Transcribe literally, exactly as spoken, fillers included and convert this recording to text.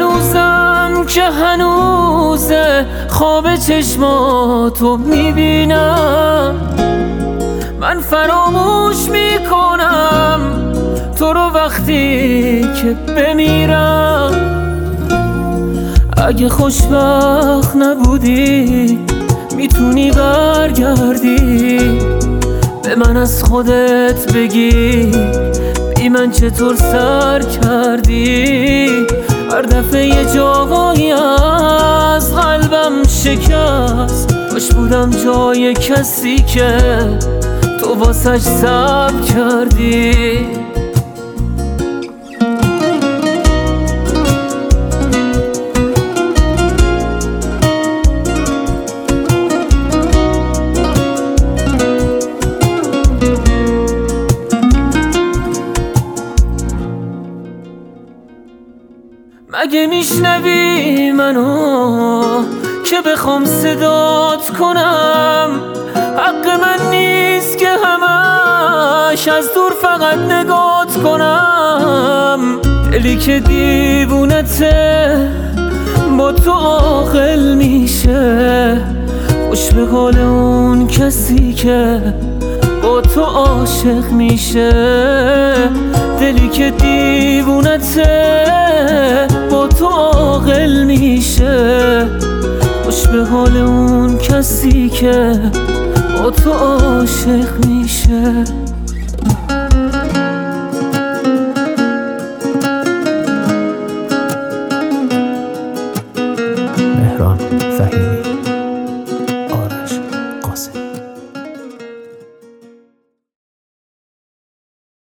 روزم که هنوزه خواب چشماتو میبینم، من فراموش میکنم تو رو وقتی که بمیرم. اگه خوشبخت نبودی میتونی برگردی به من از خودت بگی بی من چطور سر کردی. هر دفعه یه جاهایی از قلبم شکست، باش بودم جای کسی که تو واسش صبر کردی. مگه میشنوی منو که بخوام صدات کنم؟ حق من نیست که همش از دور فقط نگات کنم. دلی که دیوونته با تو عاقل میشه، خوش به حال اون کسی که با تو عاشق میشه. دلی که دیوونته با تو عاقل میشه، خوش به حال اون کسی که با تو عاشق میشه. مهران فهیمی.